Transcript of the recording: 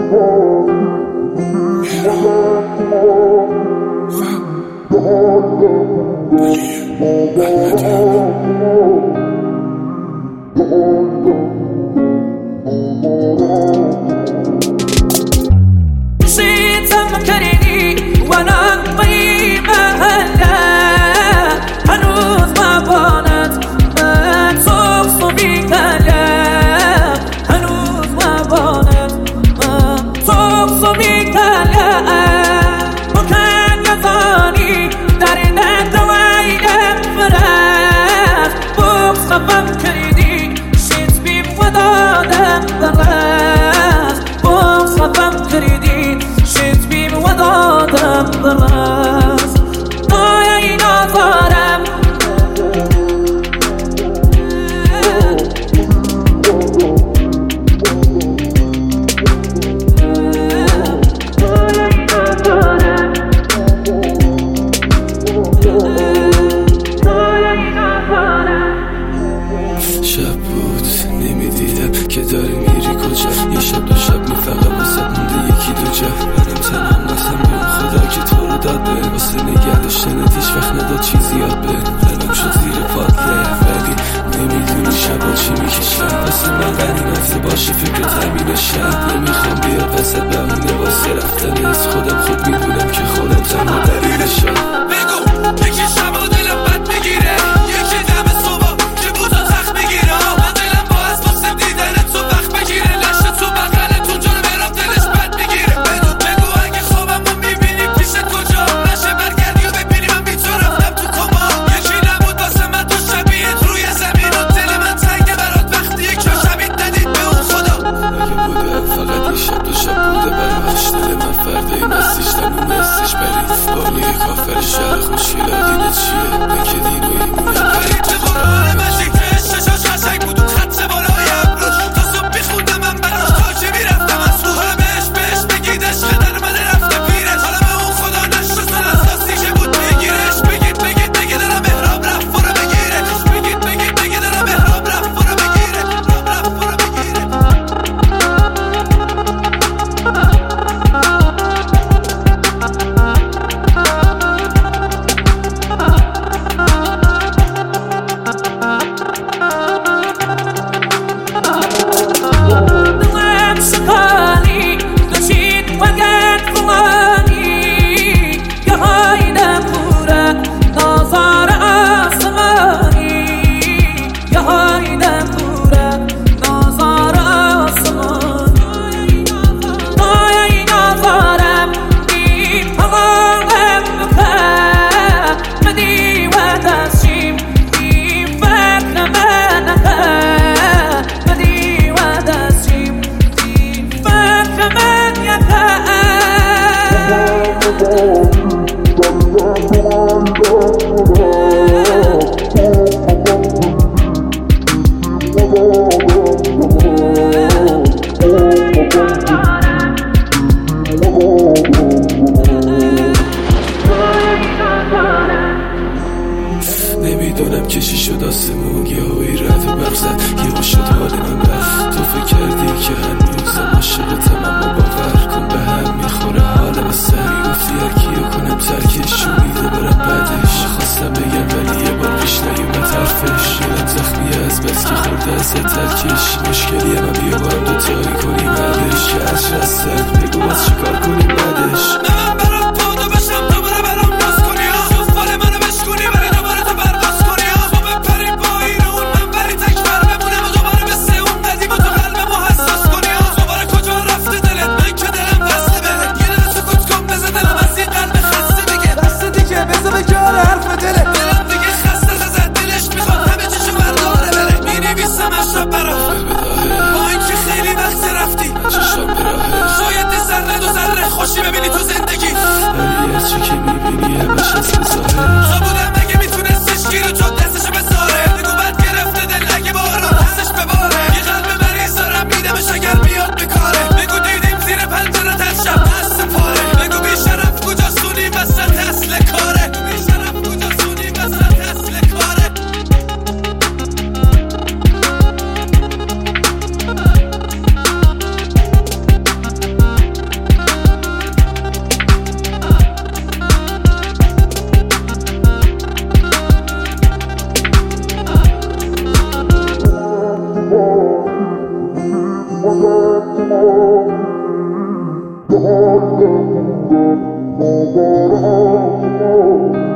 شيتم كريني وانا طيبة هلا هنوز ما بانت ما تصفصفي كلام هنوز ما بانت ما تصفصفي كلام وكان يظاني دارنا دوايلم فراس بوصفم كريني شيت بيم ودادم براس بوصفم كريني شيت بيم ودادم براس ضايعي نظرم شب بود نمیدیدم که داری میری کجا یه شب دو شب فقط واسه مونده یکی دو جا برم تنم قسم به اون خدا که تو رو داد به واسه نگه داشتنت هیچ وقت نداد چیزی یاد به قلم شد زیر پادله ولی نمیدونی شبا چی میکشم واسه من غنیمت باشه فکر تامین شب نمیخوام بیاد وسط بمونه واسه رفتن از خودم خوب میدونم که خودم تنها دلیلشم بگو یکی شبا دلم بد میگیره یکی دم صبح که بودا تخت میگیره من دلم با از واسه دیدن تو وقت بگیره لشت تو بغلتون جون برام دلش بد میگیره بگو اگه خوابم رو میبینی پیش کجا نشه برگردی و ببینی من بی تو رفتم تو کما یکی نبود واسه من تو شبیهت روی زمین و دل من تنگه برات وقتی یک جا شبیه دادید به اون خدا اگه بوده فقط یه شب دو شب بوده برمش دل من فرده این استیش تموم استیش برید بالی کافر شهر خوشگل دینه چیه من که دین و ایمونم برید به قرآن مجید که ششاش قشنگ بود و خط بالای ابروش تا صبح بیخوندم من براش تا که میرفتم از رو همش بهش بگید عشق در من رفته پیرش حالا به اون خدا نشستن اساسی که بود بگیرش بگید دارم احرام رفت برو بگیرش بگید دارم احرام رفت برو بگیرش رفت برو بگیرش دلم شکانی دچید وقت فلانی یه های نپوره نازار آسمانی یه های نپوره نازار آسمانی دایای نازارم بی پلالم بکن مدی و دستشیم بی فکر منه مدی و دستشیم بی فکر من یکه نمیدونم که چی شد آسمون یه هایی رد و برق زد یه شد حال من رفت تو فکر کردی که هنوزم عاشقتم اما باور کن به هم میخوره حالم از سری گفتی هرکیو کنم ترکش امیده برم بعدش خواستم بگم ولی یه بار پیش نیومد حرفش دلم زخمیه از بس که خورده از یه ترکش مشکلیه من بیا با هم دوتایی کنیم بعدش که عشق هستن بگو باز چیکار کنیم بعدش من برات پادو بشم دوباره برام ناز کنی فال منو بشکنی ولی دوباره تو برداز کنی تو بپری با این اون من بری تکبر بمونم و دوباره مثل اون ندیم و تو قلبمو حساس کنی دوباره کجا رفته دلت من که دلم بسته بهت یه دل سکوت کن بزه دلم از این قلب خسته بگه دست دیگه بزه به جار حرف دلت دلم دیگه خسته زد دلش میخواد همه چیشو برداره بره مینویسم از شب برات با این که خیلی وقت رفتی چشم به راهش شاید ذره دو ذره خوشی ببینی تو زندگی Oh,